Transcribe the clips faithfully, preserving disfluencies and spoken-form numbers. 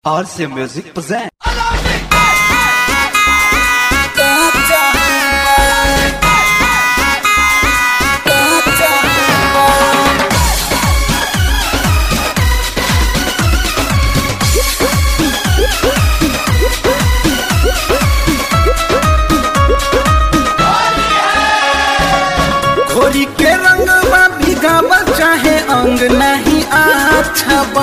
R C Music present. Holi के रंग में भिगावल चाहे अंग नहीं अच्छा बा।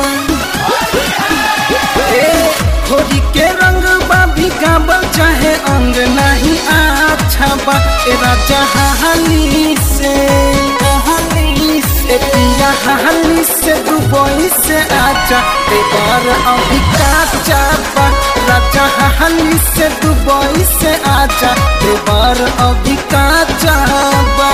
ए होली के रंग में भिगावल चाहे अंग नहीं अच्छा बा। ए राजा हाली से हाली से पिया हाली से दुबई से आजा ए बार अभी काचा बा। राजा हाली से दुबई से आजा ए बार अभी काचा बा।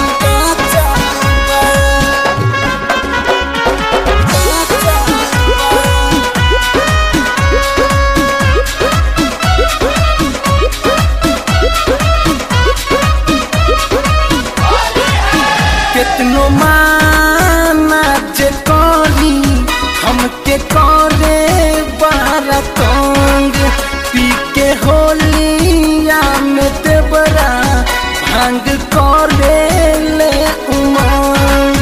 कितनो माना जे करी हमके करे बारा तंग पी के होलिया में देवरा भांग करे ले उमंग।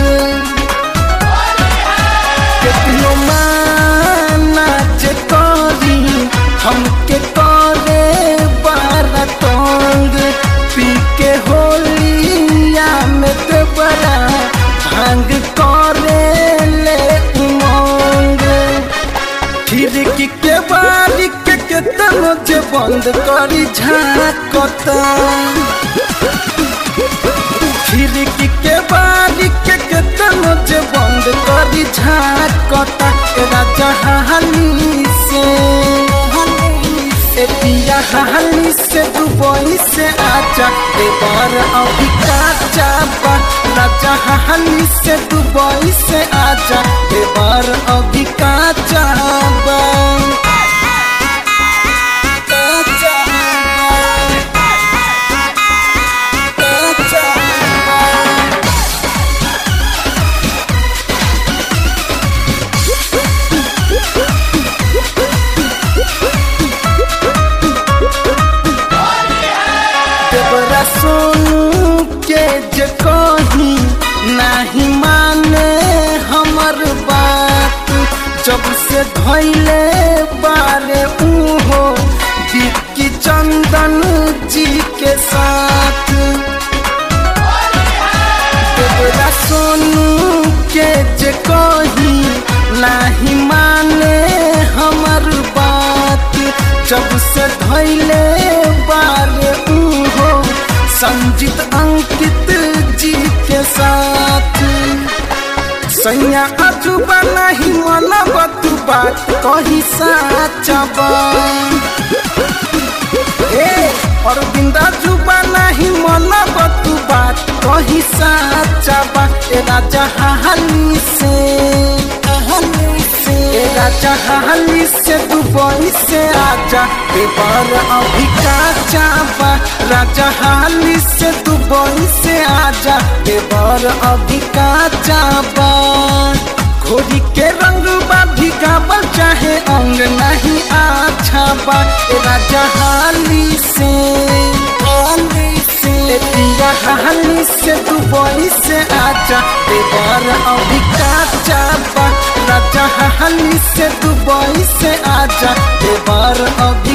कितनो माना जे करी हमके करे बारा तंग पी के होलिया में देवरा भांग करे ले उमंग। खिड़की के बारी के केतनो जे बंद करी झाकता। खिड़की के बारी के केतनो जे बंद करी झाकता। राजा हाली से ए पिया हाली से दुबई से आजा ए बार अभी काचा बा। राजा हाली से दुबई से आजा ए बार अभी काचा बा। काचा बा, काचा बा। देवरा सोनू के जे कही नहीं माने हमर बात। जब से धैले बारे उहो विक्की चंदन जी के साथ। देवरा सोनू के जे कही नहीं माने हमर बात। जब से धैले बारे उहो संजीत अंकित जी के साथ। सैया अजुबा नहीं वाला बतू बात कही साचा बा। ए और बिंदा जुबा नहीं वाला बतू बात कही साचा बा। ए राजा हाली से हाली से ए राजा हाली से दुबई से आजा ए बार अभी काचा बा। राजा हाली से दुबई से आजा ए बार अभी काचा बा। घोड़ी के रंग बा भिगावल चाहे अंग नहीं अच्छा बा। ए राजा हाली से हाली से ए पिया हाली से दुबई से आजा ए बार अभी काचा बा। राजा हाली से दुबई से आजा ए बार अभी